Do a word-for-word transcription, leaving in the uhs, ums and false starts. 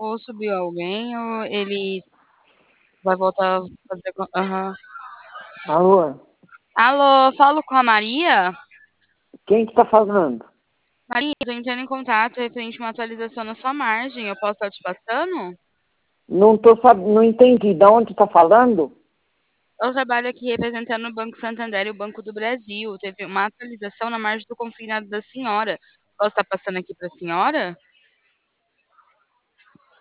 ou subiu alguém, ou ele vai voltar a fazer. co- Aham. Alô? Alô, falo com a Maria? Quem que tá falando? Maria, tô entrando em contato referente a uma atualização na sua margem. Eu posso estar te passando? Não tô sab... não entendi. Da onde tá falando? Eu trabalho aqui representando o Banco Santander e o Banco do Brasil. Teve uma atualização na margem do consignado da senhora. Posso estar passando aqui para a senhora?